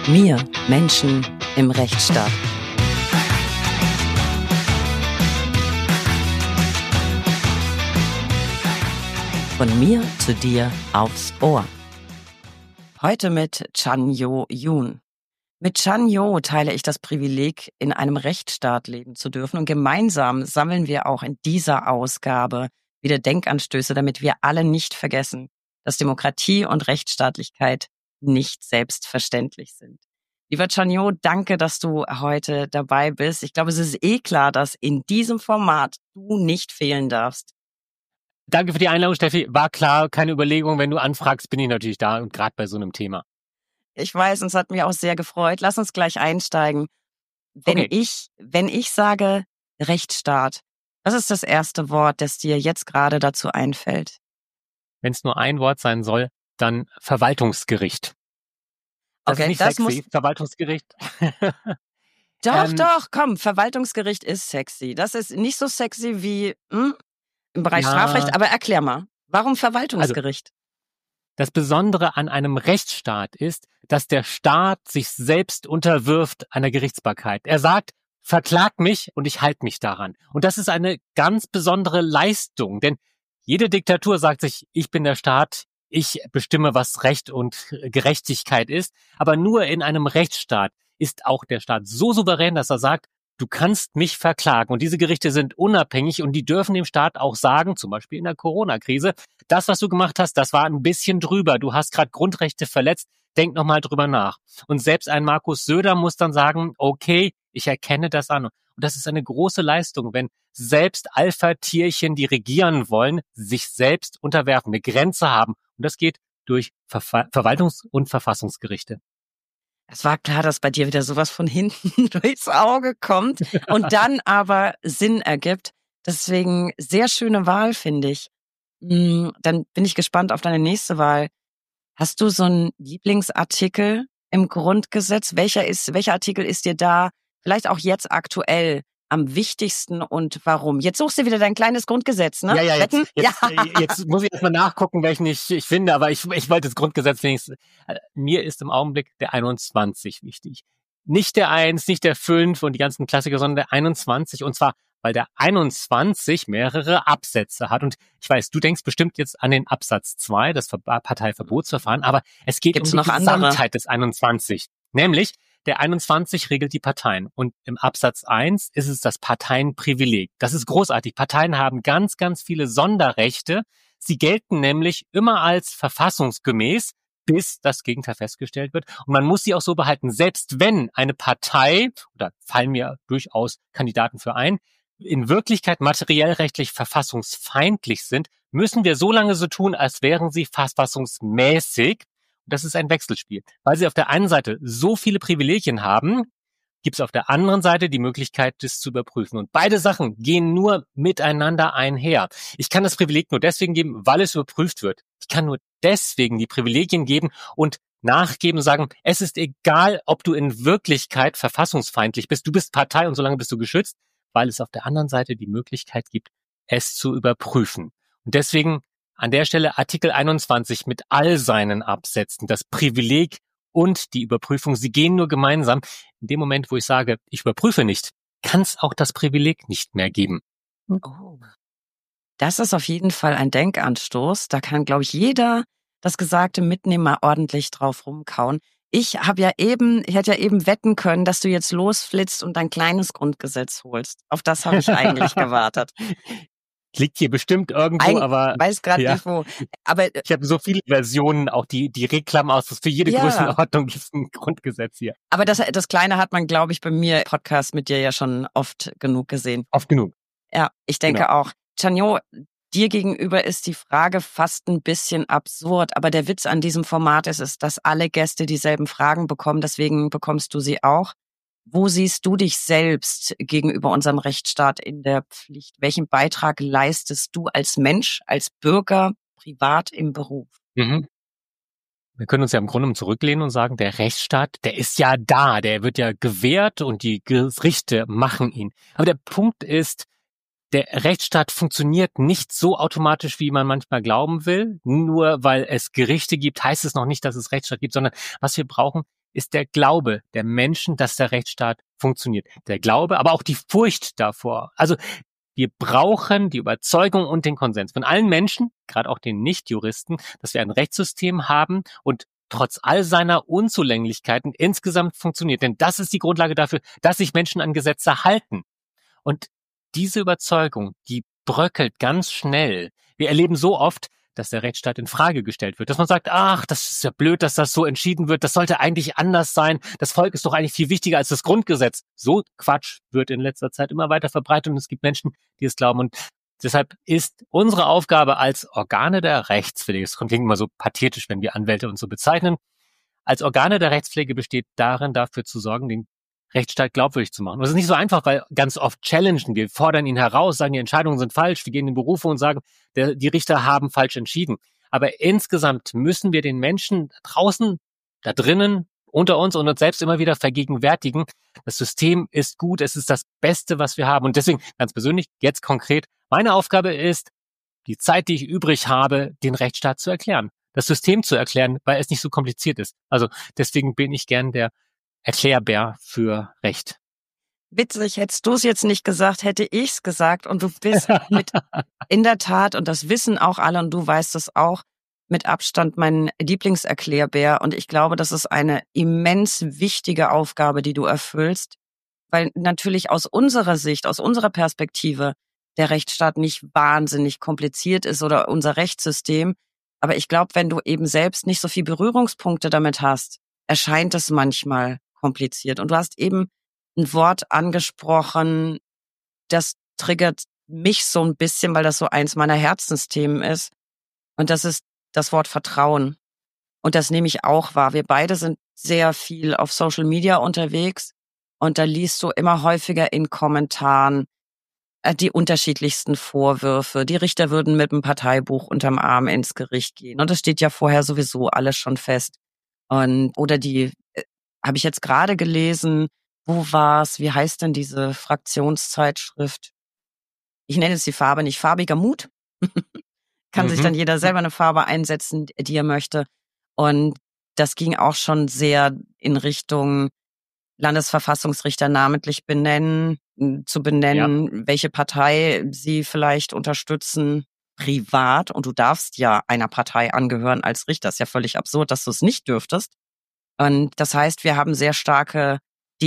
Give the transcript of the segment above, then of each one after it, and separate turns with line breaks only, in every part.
mir, Menschen im Rechtsstaat. Von mir zu dir aufs Ohr. Heute mit Chan-Jo Yoon. Mit Chan-Jo teile ich das Privileg, in einem Rechtsstaat leben zu dürfen, und gemeinsam sammeln wir auch in dieser Ausgabe wieder Denkanstöße, damit wir alle nicht vergessen, dass Demokratie und Rechtsstaatlichkeit nicht selbstverständlich sind. Lieber Chan-Jo, danke, dass du heute dabei bist. Ich glaube, es ist klar, dass in diesem Format du nicht fehlen darfst.
Danke für die Einladung, Steffi. War klar, keine Überlegung. Wenn du anfragst, bin ich natürlich da, und gerade bei so einem Thema.
Ich weiß, und es hat mich auch sehr gefreut. Lass uns gleich einsteigen. Wenn ich sage Rechtsstaat, was ist das erste Wort, das dir jetzt gerade dazu einfällt?
Wenn es nur ein Wort sein soll, dann Verwaltungsgericht. Das ist nicht sexy, Verwaltungsgericht.
Doch, komm, Verwaltungsgericht ist sexy. Das ist nicht so sexy wie im Bereich Strafrecht, aber erklär mal, warum Verwaltungsgericht?
Das Besondere an einem Rechtsstaat ist, dass der Staat sich selbst unterwirft einer Gerichtsbarkeit. Er sagt, verklagt mich und ich halte mich daran. Und das ist eine ganz besondere Leistung, denn jede Diktatur sagt sich, ich bin der Staat, ich bestimme, was Recht und Gerechtigkeit ist. Aber nur in einem Rechtsstaat ist auch der Staat so souverän, dass er sagt, du kannst mich verklagen. Und diese Gerichte sind unabhängig und die dürfen dem Staat auch sagen, zum Beispiel in der Corona-Krise, das, was du gemacht hast, das war ein bisschen drüber. Du hast gerade Grundrechte verletzt. Denk nochmal drüber nach. Und selbst ein Markus Söder muss dann sagen, okay, ich erkenne das an. Und das ist eine große Leistung, wenn selbst Alpha-Tierchen, die regieren wollen, sich selbst unterwerfen, eine Grenze haben. Und das geht durch Verwaltungs- und Verfassungsgerichte.
Es war klar, dass bei dir wieder sowas von hinten durchs Auge kommt und dann aber Sinn ergibt. Deswegen sehr schöne Wahl, finde ich. Dann bin ich gespannt auf deine nächste Wahl. Hast du so einen Lieblingsartikel im Grundgesetz? Welcher Artikel ist dir da vielleicht auch jetzt aktuell am wichtigsten und warum? Jetzt suchst du wieder dein kleines Grundgesetz, ne?
Jetzt muss ich erstmal nachgucken, welchen ich finde, aber ich wollte das Grundgesetz wenigstens. Mir ist im Augenblick der 21 wichtig. Nicht der 1, nicht der 5 und die ganzen Klassiker, sondern der 21, und zwar, weil der 21 mehrere Absätze hat. Und ich weiß, du denkst bestimmt jetzt an den Absatz 2, das Parteiverbotsverfahren, aber es geht um die Gesamtheit des 21. Nämlich, der 21 regelt die Parteien. Und im Absatz 1 ist es das Parteienprivileg. Das ist großartig. Parteien haben ganz, ganz viele Sonderrechte. Sie gelten nämlich immer als verfassungsgemäß, bis das Gegenteil festgestellt wird. Und man muss sie auch so behalten. Selbst wenn eine Partei, oder fallen mir durchaus Kandidaten für ein, in Wirklichkeit materiell rechtlich verfassungsfeindlich sind, müssen wir so lange so tun, als wären sie verfassungsmäßig. Das ist ein Wechselspiel. Weil sie auf der einen Seite so viele Privilegien haben, gibt es auf der anderen Seite die Möglichkeit, das zu überprüfen. Und beide Sachen gehen nur miteinander einher. Ich kann das Privileg nur deswegen geben, weil es überprüft wird. Ich kann nur deswegen die Privilegien geben und nachgeben und sagen, es ist egal, ob du in Wirklichkeit verfassungsfeindlich bist. Du bist Partei und solange bist du geschützt, weil es auf der anderen Seite die Möglichkeit gibt, es zu überprüfen. Und deswegen an der Stelle Artikel 21 mit all seinen Absätzen, das Privileg und die Überprüfung, sie gehen nur gemeinsam. In dem Moment, wo ich sage, ich überprüfe nicht, kann es auch das Privileg nicht mehr geben.
Oh. Das ist auf jeden Fall ein Denkanstoß. Da kann, glaube ich, jeder das Gesagte mitnehmen, mal ordentlich drauf rumkauen. Ich hätte ja eben wetten können, dass du jetzt losflitzt und dein kleines Grundgesetz holst. Auf das habe ich eigentlich gewartet.
Liegt hier bestimmt irgendwo, aber
weiß gerade nicht wo. Aber
ich habe so viele Versionen, auch die Reklam aus. Für jede Größenordnung gibt es ein Grundgesetz hier.
Aber das Kleine hat man, glaube ich, bei mir im Podcast mit dir ja schon oft genug gesehen.
Oft genug.
Ja, ich denke auch. Chan-Jo, dir gegenüber ist die Frage fast ein bisschen absurd, aber der Witz an diesem Format ist, dass alle Gäste dieselben Fragen bekommen, deswegen bekommst du sie auch. Wo siehst du dich selbst gegenüber unserem Rechtsstaat in der Pflicht? Welchen Beitrag leistest du als Mensch, als Bürger, privat im Beruf?
Wir können uns ja im Grunde zurücklehnen und sagen, der Rechtsstaat, der ist ja da, der wird ja gewährt und die Gerichte machen ihn. Aber der Punkt ist, der Rechtsstaat funktioniert nicht so automatisch, wie man manchmal glauben will. Nur weil es Gerichte gibt, heißt es noch nicht, dass es Rechtsstaat gibt, sondern was wir brauchen, ist der Glaube der Menschen, dass der Rechtsstaat funktioniert. Der Glaube, aber auch die Furcht davor. Also wir brauchen die Überzeugung und den Konsens von allen Menschen, gerade auch den Nichtjuristen, dass wir ein Rechtssystem haben und trotz all seiner Unzulänglichkeiten insgesamt funktioniert. Denn das ist die Grundlage dafür, dass sich Menschen an Gesetze halten. Und diese Überzeugung, die bröckelt ganz schnell. Wir erleben so oft, dass der Rechtsstaat in Frage gestellt wird. Dass man sagt, ach, das ist ja blöd, dass das so entschieden wird. Das sollte eigentlich anders sein. Das Volk ist doch eigentlich viel wichtiger als das Grundgesetz. So Quatsch wird in letzter Zeit immer weiter verbreitet und es gibt Menschen, die es glauben. Und deshalb ist unsere Aufgabe als Organe der Rechtspflege, das klingt immer so pathetisch, wenn wir Anwälte uns so bezeichnen, als Organe der Rechtspflege besteht darin, dafür zu sorgen, den Rechtsstaat glaubwürdig zu machen. Und das ist nicht so einfach, weil ganz oft challengen wir, fordern ihn heraus, sagen, die Entscheidungen sind falsch, wir gehen in Berufe und sagen, die Richter haben falsch entschieden. Aber insgesamt müssen wir den Menschen draußen, da drinnen, unter uns und uns selbst immer wieder vergegenwärtigen, das System ist gut, es ist das Beste, was wir haben. Und deswegen, ganz persönlich, jetzt konkret, meine Aufgabe ist, die Zeit, die ich übrig habe, den Rechtsstaat zu erklären, das System zu erklären, weil es nicht so kompliziert ist. Also deswegen bin ich gern der Erklärbär für Recht.
Witzig, hättest du es jetzt nicht gesagt, hätte ich es gesagt und du bist mit in der Tat, und das wissen auch alle und du weißt es auch, mit Abstand mein Lieblingserklärbär und ich glaube, das ist eine immens wichtige Aufgabe, die du erfüllst, weil natürlich aus unserer Sicht, aus unserer Perspektive der Rechtsstaat nicht wahnsinnig kompliziert ist oder unser Rechtssystem, aber ich glaube, wenn du eben selbst nicht so viel Berührungspunkte damit hast, erscheint es manchmal kompliziert. Und du hast eben ein Wort angesprochen, das triggert mich so ein bisschen, weil das so eins meiner Herzensthemen ist. Und das ist das Wort Vertrauen. Und das nehme ich auch wahr. Wir beide sind sehr viel auf Social Media unterwegs. Und da liest du immer häufiger in Kommentaren die unterschiedlichsten Vorwürfe. Die Richter würden mit dem Parteibuch unterm Arm ins Gericht gehen. Und das steht ja vorher sowieso alles schon fest. Und oder die habe ich jetzt gerade gelesen, wo war's? Wie heißt denn diese Fraktionszeitschrift? Ich nenne es die Farbe nicht. Farbiger Mut. Kann sich dann jeder selber eine Farbe einsetzen, die er möchte. Und das ging auch schon sehr in Richtung Landesverfassungsrichter namentlich zu benennen, welche Partei sie vielleicht unterstützen, privat. Und du darfst ja einer Partei angehören als Richter. Ist ja völlig absurd, dass du es nicht dürftest. Und das heißt, wir haben sehr starke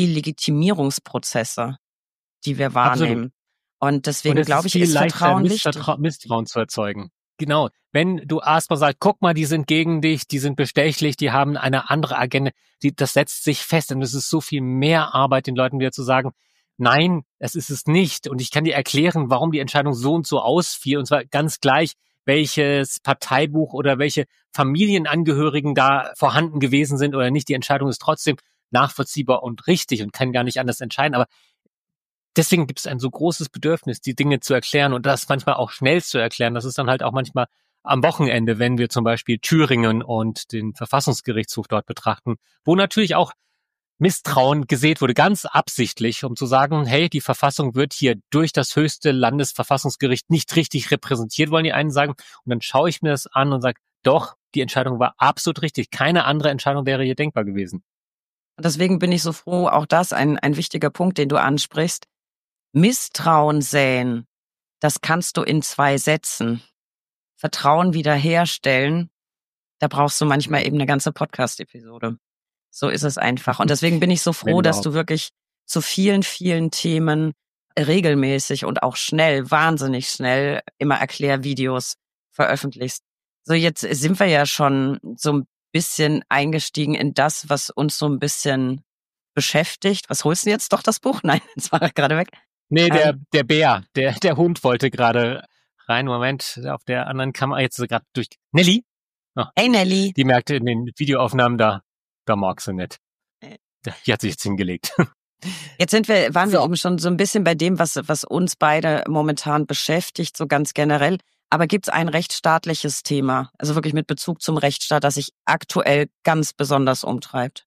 Delegitimierungsprozesse, die wir wahrnehmen.
Absolut.
Und deswegen glaube ich, ist Vertrauen wichtig.
Misstrauen zu erzeugen. Genau. Wenn du erstmal sagst, guck mal, die sind gegen dich, die sind bestechlich, die haben eine andere Agenda, das setzt sich fest. Und es ist so viel mehr Arbeit, den Leuten wieder zu sagen, nein, es ist es nicht. Und ich kann dir erklären, warum die Entscheidung so und so ausfiel. Und zwar ganz gleich, welches Parteibuch oder welche Familienangehörigen da vorhanden gewesen sind oder nicht. Die Entscheidung ist trotzdem nachvollziehbar und richtig und kann gar nicht anders entscheiden. Aber deswegen gibt es ein so großes Bedürfnis, die Dinge zu erklären und das manchmal auch schnell zu erklären. Das ist dann halt auch manchmal am Wochenende, wenn wir zum Beispiel Thüringen und den Verfassungsgerichtshof dort betrachten, wo natürlich auch Misstrauen gesät wurde, ganz absichtlich, um zu sagen, hey, die Verfassung wird hier durch das höchste Landesverfassungsgericht nicht richtig repräsentiert, wollen die einen sagen. Und dann schaue ich mir das an und sage, doch, die Entscheidung war absolut richtig. Keine andere Entscheidung wäre hier denkbar gewesen.
Und deswegen bin ich so froh, auch das ein wichtiger Punkt, den du ansprichst. Misstrauen säen, das kannst du in 2 Sätzen. Vertrauen wiederherstellen, da brauchst du manchmal eben eine ganze Podcast-Episode. So ist es einfach. Und deswegen bin ich so froh, dass du wirklich zu vielen, vielen Themen regelmäßig und auch schnell, wahnsinnig schnell immer Erklärvideos veröffentlichst. So, jetzt sind wir ja schon so ein bisschen eingestiegen in das, was uns so ein bisschen beschäftigt. Was holst du jetzt? Doch das Buch? Nein, jetzt war er gerade weg.
Nee, der Bär, der Hund wollte gerade rein. Moment, auf der anderen Kamera, jetzt ist er gerade durch. Nelly? Oh,
hey Nelly.
Die merkte in den Videoaufnahmen, da mag sie nicht. Die hat sich jetzt hingelegt.
Jetzt waren wir eben schon so ein bisschen bei dem, was uns beide momentan beschäftigt, so ganz generell. Aber gibt es ein rechtsstaatliches Thema, also wirklich mit Bezug zum Rechtsstaat, das sich aktuell ganz besonders umtreibt?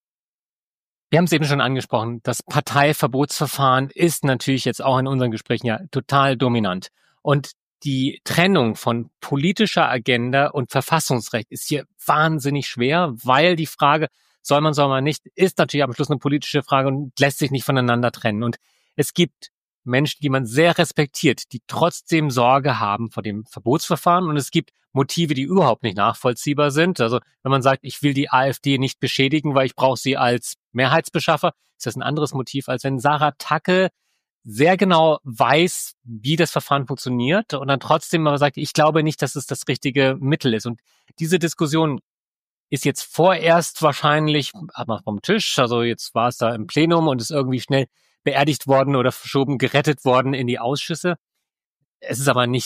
Wir haben es eben schon angesprochen, das Parteiverbotsverfahren ist natürlich jetzt auch in unseren Gesprächen ja total dominant. Und die Trennung von politischer Agenda und Verfassungsrecht ist hier wahnsinnig schwer, weil die Frage soll man nicht, ist natürlich am Schluss eine politische Frage und lässt sich nicht voneinander trennen. Und es gibt Menschen, die man sehr respektiert, die trotzdem Sorge haben vor dem Verbotsverfahren, und es gibt Motive, die überhaupt nicht nachvollziehbar sind. Also wenn man sagt, ich will die AfD nicht beschädigen, weil ich brauche sie als Mehrheitsbeschaffer, ist das ein anderes Motiv, als wenn Sarah Tacke sehr genau weiß, wie das Verfahren funktioniert und dann trotzdem aber sagt, ich glaube nicht, dass es das richtige Mittel ist. Und diese Diskussion ist jetzt vorerst wahrscheinlich vom Tisch, also jetzt war es da im Plenum und ist irgendwie schnell beerdigt worden oder verschoben, gerettet worden in die Ausschüsse. Es ist aber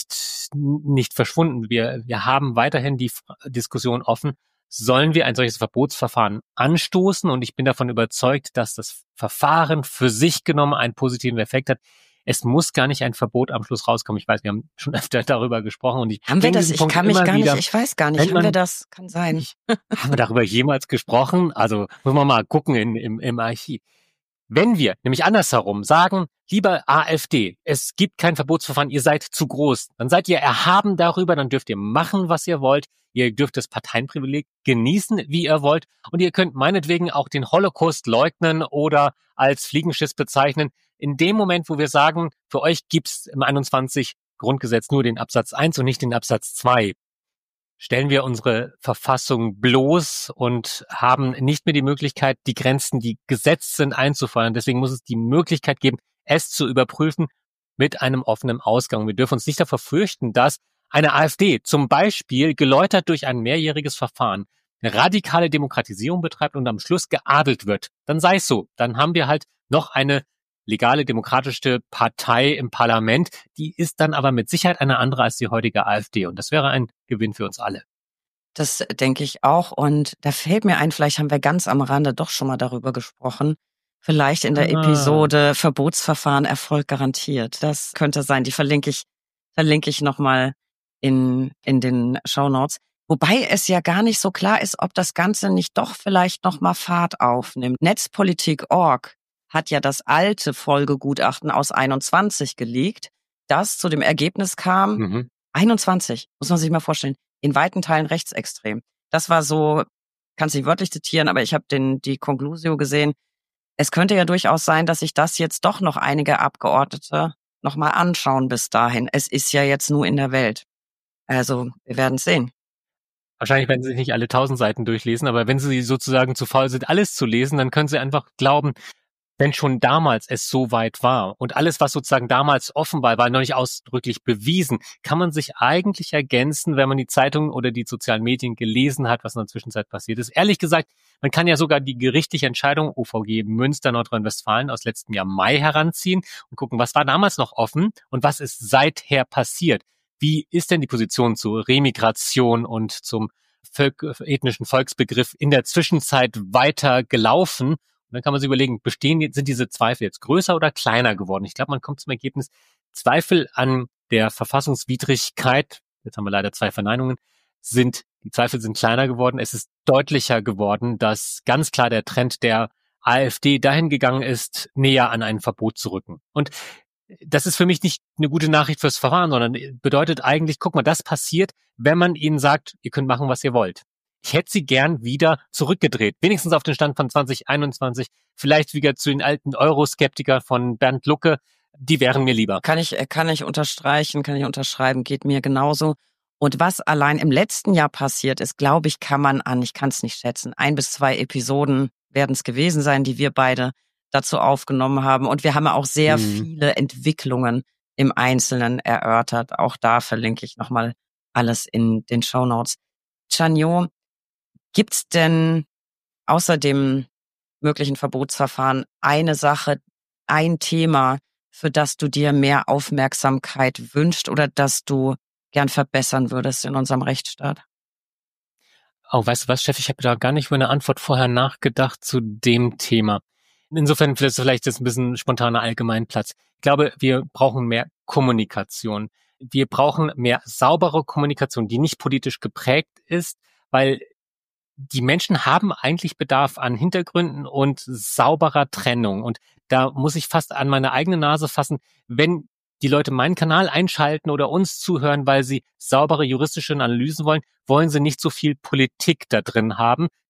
nicht verschwunden. Wir haben weiterhin die Diskussion offen. Sollen wir ein solches Verbotsverfahren anstoßen? Und ich bin davon überzeugt, dass das Verfahren für sich genommen einen positiven Effekt hat. Es muss gar nicht ein Verbot am Schluss rauskommen. Ich weiß, wir haben schon öfter darüber gesprochen. Und
haben wir das? Ich kann mich gar nicht, ich weiß gar nicht. Haben wir das? Kann sein.
Haben wir darüber jemals gesprochen? Also muss man mal gucken im Archiv. Wenn wir nämlich andersherum sagen, lieber AfD, es gibt kein Verbotsverfahren, ihr seid zu groß, dann seid ihr erhaben darüber, dann dürft ihr machen, was ihr wollt, ihr dürft das Parteienprivileg genießen, wie ihr wollt, und ihr könnt meinetwegen auch den Holocaust leugnen oder als Fliegenschiss bezeichnen. In dem Moment, wo wir sagen, für euch gibt's im 21 Grundgesetz nur den Absatz 1 und nicht den Absatz 2, stellen wir unsere Verfassung bloß und haben nicht mehr die Möglichkeit, die Grenzen, die gesetzt sind, einzufordern. Deswegen muss es die Möglichkeit geben, es zu überprüfen mit einem offenen Ausgang. Wir dürfen uns nicht davor fürchten, dass eine AfD zum Beispiel geläutert durch ein mehrjähriges Verfahren eine radikale Demokratisierung betreibt und am Schluss geadelt wird. Dann sei es so. Dann haben wir halt noch eine legale demokratische Partei im Parlament, die ist dann aber mit Sicherheit eine andere als die heutige AfD, und das wäre ein Gewinn für uns alle.
Das denke ich auch, und da fällt mir ein, vielleicht haben wir ganz am Rande doch schon mal darüber gesprochen, vielleicht in der Episode Verbotsverfahren Erfolg garantiert. Das könnte sein, die verlinke ich nochmal in den Shownotes. Wobei es ja gar nicht so klar ist, ob das Ganze nicht doch vielleicht nochmal Fahrt aufnimmt. Netzpolitik.org hat ja das alte Folgegutachten aus 21 geleakt, das zu dem Ergebnis kam, 21, muss man sich mal vorstellen, in weiten Teilen rechtsextrem. Das war so, kannst du nicht wörtlich zitieren, aber ich habe die Conclusio gesehen. Es könnte ja durchaus sein, dass sich das jetzt doch noch einige Abgeordnete nochmal anschauen bis dahin. Es ist ja jetzt nur in der Welt. Also, wir werden es sehen.
Wahrscheinlich werden sie nicht alle 1000 Seiten durchlesen, aber wenn sie sozusagen zu faul sind, alles zu lesen, dann können sie einfach glauben, wenn schon damals es so weit war und alles, was sozusagen damals offen war noch nicht ausdrücklich bewiesen, kann man sich eigentlich ergänzen, wenn man die Zeitung oder die sozialen Medien gelesen hat, was in der Zwischenzeit passiert ist. Ehrlich gesagt, man kann ja sogar die gerichtliche Entscheidung OVG Münster, Nordrhein-Westfalen aus letztem Jahr Mai heranziehen und gucken, was war damals noch offen und was ist seither passiert. Wie ist denn die Position zur Remigration und zum ethnischen Volksbegriff in der Zwischenzeit weiter gelaufen? Und dann kann man sich überlegen, sind diese Zweifel jetzt größer oder kleiner geworden? Ich glaube, man kommt zum Ergebnis, Zweifel an der Verfassungswidrigkeit, jetzt haben wir leider 2 Verneinungen, die Zweifel sind kleiner geworden. Es ist deutlicher geworden, dass ganz klar der Trend der AfD dahin gegangen ist, näher an ein Verbot zu rücken. Und das ist für mich nicht eine gute Nachricht fürs Verfahren, sondern bedeutet eigentlich, guck mal, das passiert, wenn man ihnen sagt, ihr könnt machen, was ihr wollt. Ich hätte sie gern wieder zurückgedreht, wenigstens auf den Stand von 2021, vielleicht wieder zu den alten Euroskeptiker von Bernd Lucke, die wären mir lieber.
Kann ich unterschreiben, geht mir genauso. Und was allein im letzten Jahr passiert ist, glaube ich, ich kann es nicht schätzen, 1 bis 2 Episoden werden es gewesen sein, die wir beide dazu aufgenommen haben. Und wir haben auch sehr viele Entwicklungen im Einzelnen erörtert. Auch da verlinke ich nochmal alles in den Shownotes. Chanyo, gibt's denn außer dem möglichen Verbotsverfahren eine Sache, ein Thema, für das du dir mehr Aufmerksamkeit wünschst oder das du gern verbessern würdest in unserem Rechtsstaat?
Oh, weißt du was, Chef, ich habe da gar nicht über eine Antwort vorher nachgedacht zu dem Thema. Insofern vielleicht ist ein bisschen spontaner Allgemeinplatz. Ich glaube, wir brauchen mehr Kommunikation. Wir brauchen mehr saubere Kommunikation, die nicht politisch geprägt ist, weil die Menschen haben eigentlich Bedarf an Hintergründen und sauberer Trennung. Und da muss ich fast an meine eigene Nase fassen, wenn die Leute meinen Kanal einschalten oder uns zuhören, weil sie saubere juristische Analysen wollen, wollen sie nicht so viel Politik da drin haben.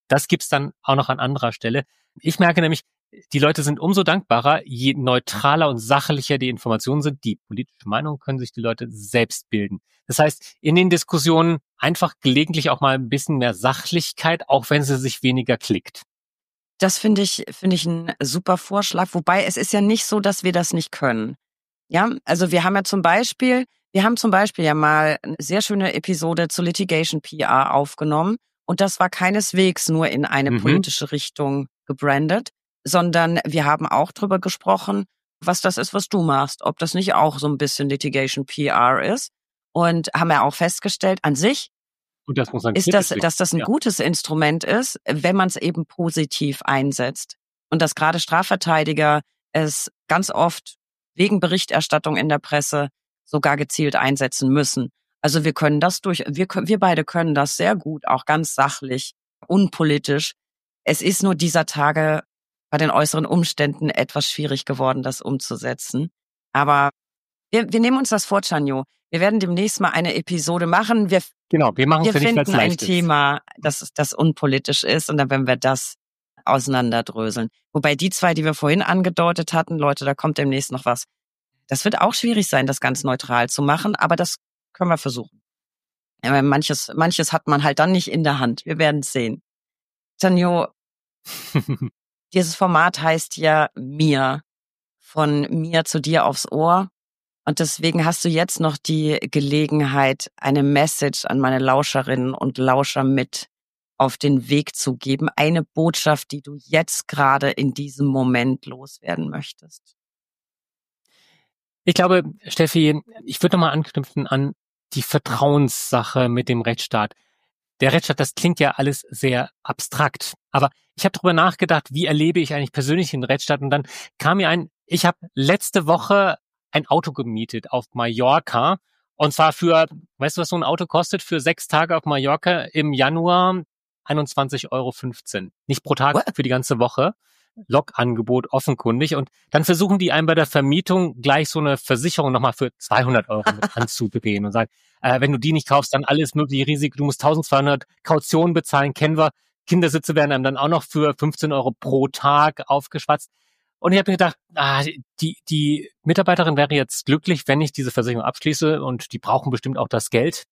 Das gibt's dann auch noch an anderer Stelle. Ich merke nämlich, die Leute sind umso dankbarer, je neutraler und sachlicher die Informationen sind. Die politische Meinung können sich die Leute selbst bilden. Das heißt, in den Diskussionen einfach gelegentlich auch mal ein bisschen mehr Sachlichkeit, auch wenn sie sich weniger klickt.
Das finde ich einen super Vorschlag. Wobei es ist ja nicht so, dass wir das nicht können. Ja, also wir haben zum Beispiel ja mal eine sehr schöne Episode zu Litigation PR aufgenommen. Und das war keineswegs nur in eine politische Richtung gebrandet, sondern wir haben auch drüber gesprochen, was das ist, was du machst. Ob das nicht auch so ein bisschen Litigation PR ist. Und haben ja auch festgestellt, an sich
Und das muss
ist das, dass das ein gutes Instrument ist, wenn man es eben positiv einsetzt. Und dass gerade Strafverteidiger es ganz oft wegen Berichterstattung in der Presse sogar gezielt einsetzen müssen. Also wir beide können das sehr gut, auch ganz sachlich, unpolitisch. Es ist nur dieser Tage bei den äußeren Umständen etwas schwierig geworden, das umzusetzen. Aber wir nehmen uns das vor, Chanyo. Wir werden demnächst mal eine Episode machen. Wir
machen es ja nicht, weil es
finden ein
leicht ist.
Thema, das unpolitisch ist, und dann werden wir das auseinanderdröseln. Wobei die zwei, die wir vorhin angedeutet hatten, Leute, da kommt demnächst noch was. Das wird auch schwierig sein, das ganz neutral zu machen, aber das können wir versuchen. Aber manches hat man halt dann nicht in der Hand. Wir werden es sehen. Chanyo, dieses Format heißt ja Mir. Von mir zu dir aufs Ohr. Und deswegen hast du jetzt noch die Gelegenheit, eine Message an meine Lauscherinnen und Lauscher mit auf den Weg zu geben. Eine Botschaft, die du jetzt gerade in diesem Moment loswerden möchtest.
Ich glaube, Steffi, ich würde nochmal anknüpfen an die Vertrauenssache mit dem Rechtsstaat. Der Rechtsstaat, das klingt ja alles sehr abstrakt. Aber ich habe darüber nachgedacht, wie erlebe ich eigentlich persönlich den Rechtsstaat? Und dann kam mir ich habe letzte Woche ein Auto gemietet auf Mallorca. Und zwar weißt du, was so ein Auto kostet? Für 6 Tage auf Mallorca im Januar 21,15 €. Nicht pro Tag, für die ganze Woche. Lokangebot offenkundig. Und dann versuchen die einem bei der Vermietung gleich so eine Versicherung nochmal für 200 € mit anzudrehen und sagen, wenn du die nicht kaufst, dann alles mögliche Risiko. Du musst 1200 Kaution bezahlen, kennen wir. Kindersitze werden einem dann auch noch für 15 € pro Tag aufgeschwatzt. Und ich habe mir gedacht, die Mitarbeiterin wäre jetzt glücklich, wenn ich diese Versicherung abschließe, und die brauchen bestimmt auch das Geld.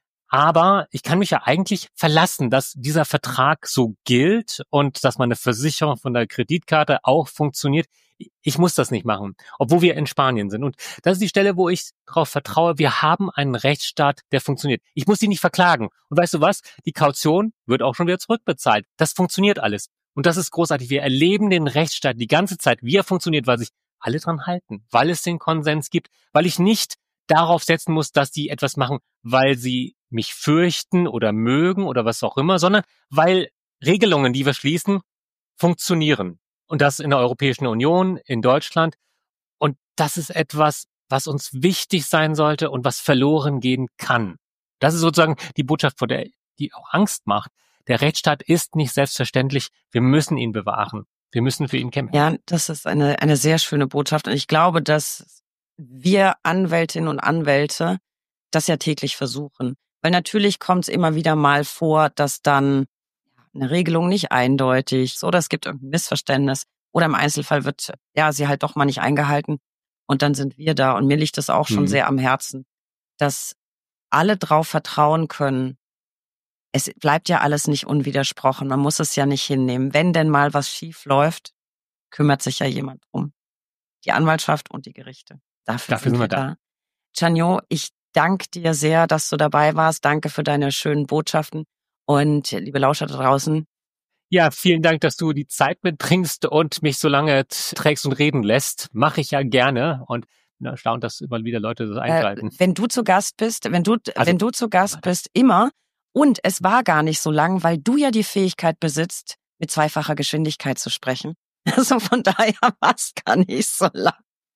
Aber ich kann mich ja eigentlich verlassen, dass dieser Vertrag so gilt und dass meine Versicherung von der Kreditkarte auch funktioniert. Ich muss das nicht machen, obwohl wir in Spanien sind. Und das ist die Stelle, wo ich darauf vertraue, wir haben einen Rechtsstaat, der funktioniert. Ich muss die nicht verklagen. Und weißt du was? Die Kaution wird auch schon wieder zurückbezahlt. Das funktioniert alles. Und das ist großartig. Wir erleben den Rechtsstaat die ganze Zeit, wie er funktioniert, weil sich alle dran halten, weil es den Konsens gibt, weil ich nicht darauf setzen muss, dass die etwas machen, weil sie mich fürchten oder mögen oder was auch immer, sondern weil Regelungen, die wir schließen, funktionieren. Und das in der Europäischen Union, in Deutschland. Und das ist etwas, was uns wichtig sein sollte und was verloren gehen kann. Das ist sozusagen die Botschaft, vor der die auch Angst macht. Der Rechtsstaat ist nicht selbstverständlich. Wir müssen ihn bewahren. Wir müssen für ihn kämpfen.
Ja, das ist eine sehr schöne Botschaft. Und ich glaube, dass wir Anwältinnen und Anwälte das ja täglich versuchen. Weil natürlich kommt es immer wieder mal vor, dass dann eine Regelung nicht eindeutig ist oder es gibt irgendein Missverständnis oder im Einzelfall wird sie halt doch mal nicht eingehalten. Und dann sind wir da. Und mir liegt das auch schon sehr am Herzen, dass alle drauf vertrauen können. Es bleibt ja alles nicht unwidersprochen. Man muss es ja nicht hinnehmen. Wenn denn mal was schief läuft, kümmert sich ja jemand drum. Die Anwaltschaft und die Gerichte. Dafür sind wir da. Chanyo, ich danke dir sehr, dass du dabei warst. Danke für deine schönen Botschaften. Und liebe Lauscher da draußen.
Ja, vielen Dank, dass du die Zeit mitbringst und mich so lange trägst und reden lässt. Mache ich ja gerne und bin erstaunt, dass immer wieder Leute das einschalten.
Wenn du zu Gast bist, wenn du zu Gast bist, immer. Und es war gar nicht so lang, weil du ja die Fähigkeit besitzt, mit zweifacher Geschwindigkeit zu sprechen. Also von daher war es gar nicht so lang.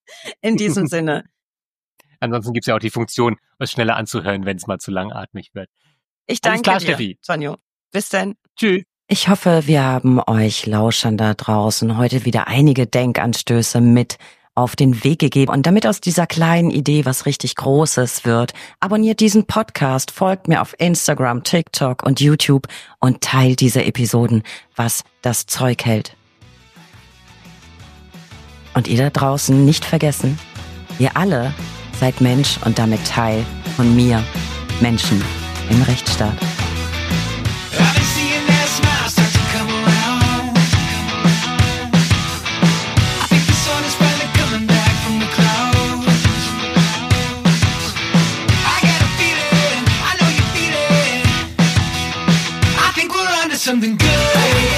In diesem Sinne.
Ansonsten gibt's ja auch die Funktion, es schneller anzuhören, wenn es mal zu langatmig wird.
Ich danke dir, Steffi. Chanyo. Bis dann.
Tschüss.
Ich hoffe, wir haben euch Lauschern da draußen heute wieder einige Denkanstöße mit auf den Weg gegeben. Und damit aus dieser kleinen Idee was richtig Großes wird, abonniert diesen Podcast, folgt mir auf Instagram, TikTok und YouTube und teilt diese Episoden, was das Zeug hält. Und ihr da draußen nicht vergessen, ihr alle seid Mensch und damit Teil von mir, Menschen im Rechtsstaat.
Something good.